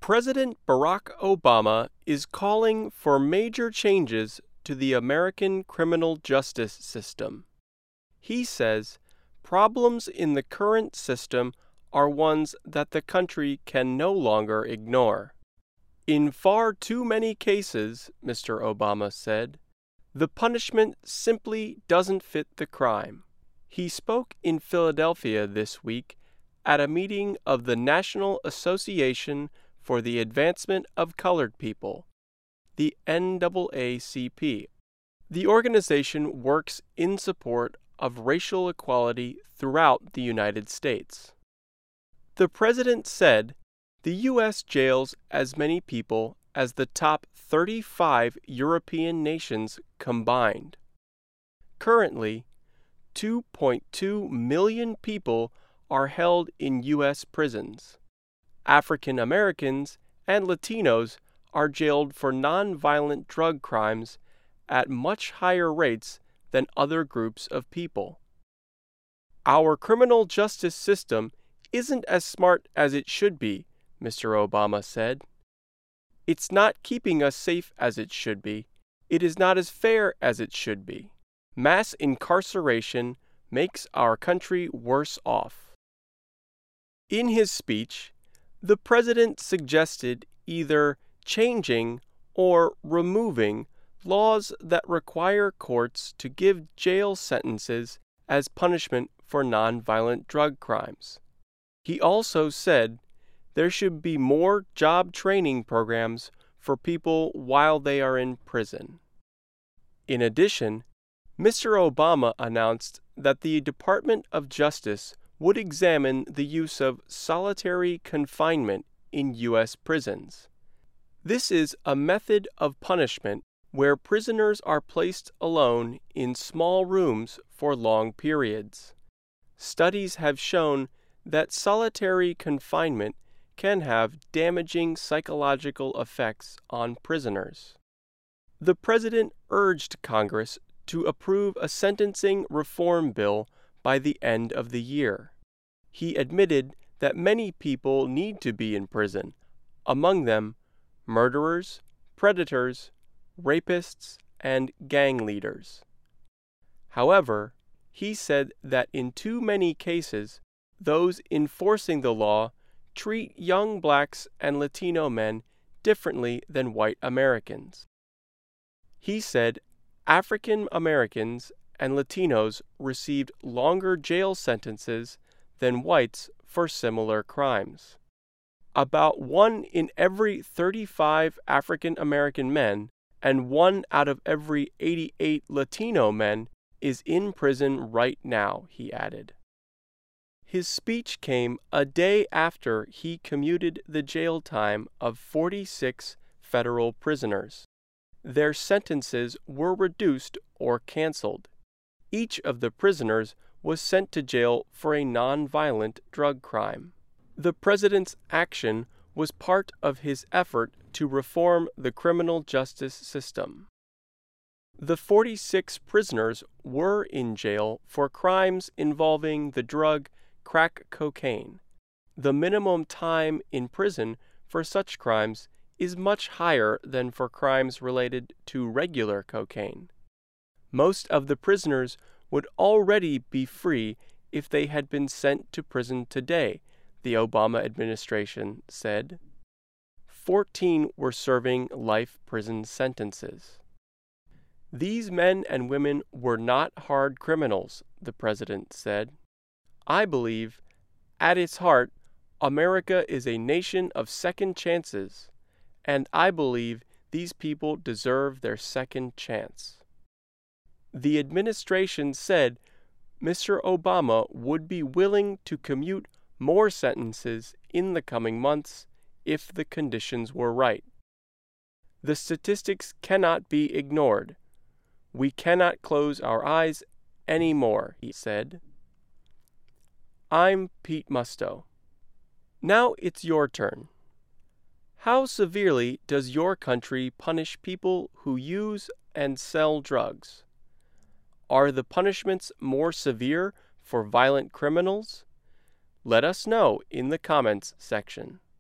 President Barack Obama is calling for major changes to the American criminal justice system. He says problems in the current system are ones that the country can no longer ignore. In far too many cases, Mr. Obama said, the punishment simply doesn't fit the crime. He spoke in Philadelphia this week at a meeting of the National Association for the Advancement of Colored People, the NAACP. The organization works in support of racial equality throughout the United States. The president said the U.S. jails as many people as the top 35 European nations combined. Currently, 2.2 million people are held in U.S. prisons. African Americans and Latinos are jailed for nonviolent drug crimes at much higher rates than other groups of people. Our criminal justice system isn't as smart as it should be, Mr. Obama said. It's not keeping us safe as it should be. It is not as fair as it should be. Mass incarceration makes our country worse off. In his speech, the president suggested either changing or removing laws that require courts to give jail sentences as punishment for nonviolent drug crimes. He also said there should be more job training programs for people while they are in prison. In addition, Mr. Obama announced that the Department of Justice would examine the use of solitary confinement in U.S. prisons. This is a method of punishment where prisoners are placed alone in small rooms for long periods. Studies have shown that solitary confinement can have damaging psychological effects on prisoners. The president urged Congress to approve a sentencing reform bill by the end of the year. He admitted that many people need to be in prison, among them murderers, predators, rapists, and gang leaders. However, he said that in too many cases, those enforcing the law treat young blacks and Latino men differently than white Americans. He said African Americans and Latinos received longer jail sentences than whites for similar crimes. About 1 in every 35 African American men and 1 out of every 88 Latino men is in prison right now, he added. His speech came a day after he commuted the jail time of 46 federal prisoners. Their sentences were reduced or canceled. Each of the prisoners was sent to jail for a nonviolent drug crime. The president's action was part of his effort to reform the criminal justice system. The 46 prisoners were in jail for crimes involving the drug crack cocaine. The minimum time in prison for such crimes is much higher than for crimes related to regular cocaine. Most of the prisoners would already be free if they had been sent to prison today, the Obama administration said. 14 were serving life prison sentences. These men and women were not hard criminals, the president said. I believe, at its heart, America is a nation of second chances, and I believe these people deserve their second chance. The administration said Mr. Obama would be willing to commute more sentences in the coming months if the conditions were right. The statistics cannot be ignored. We cannot close our eyes anymore, he said. I'm Pete Musto. Now it's your turn. How severely does your country punish people who use and sell drugs? Are the punishments more severe for violent criminals? Let us know in the comments section.